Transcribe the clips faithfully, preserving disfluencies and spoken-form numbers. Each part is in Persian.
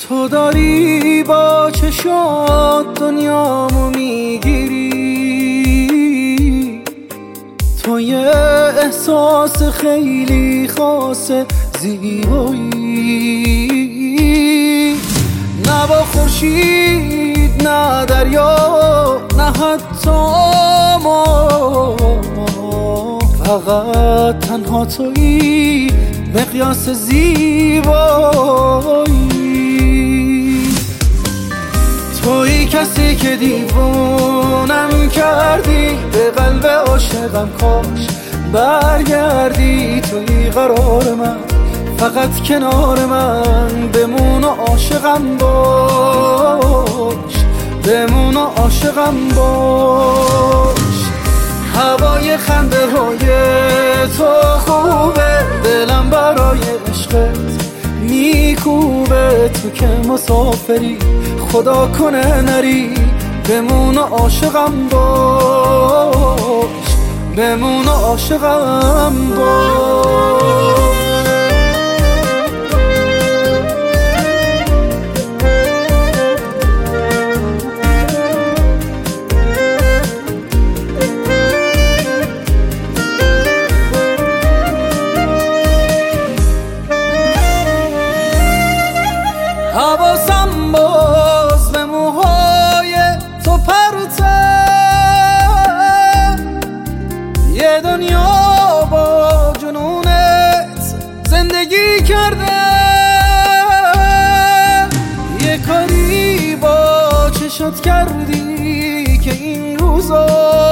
تو داری با چشات دنیامو میگیری، تو یه احساس خیلی خاصه زیبایی، نه با خورشید نه دریا نه حتی ما، فقط تنها تویی مقیاس زیبایی. تویی کسی که دیوونم کردی، به قلب عاشقم کاش برگردی. تویی قرار من، فقط کنار من بمون و عاشقم باش، بمون و عاشقم باش. هوای خنده های تو خوبه، دلم برای عشقت میکوبه. تو که مسافری خدا کنه نری، بمون و عاشقم باش، بمون و عاشقم باش. حواسم باز به موهای تو پرته، یه دنیا با جنونت زندگی کرده. یه کاری با چشات کردی که این روزا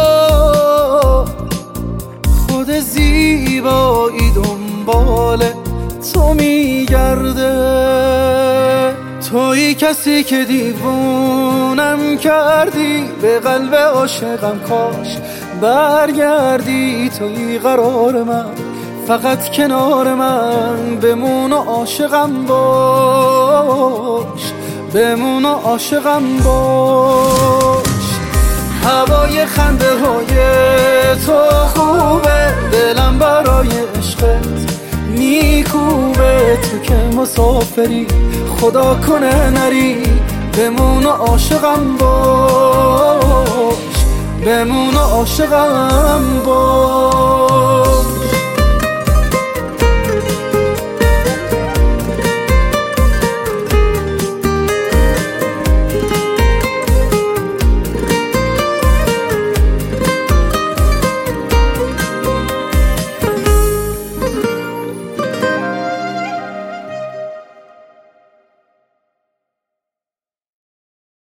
خود زیبایی دنبال تو میگرده. تویی کسی که دیوونم کردی، به قلب عاشقم کاش برگردی. تویی قرار من، فقط کنار من بمون و عاشقم باش، بمون و عاشقم باش. هوای خنده های تو خوبه، دلم برای عشقت میکوبه. تو که مسافری خدا کنه نری، بمون و عاشقم باش، بمون و عاشقم باش.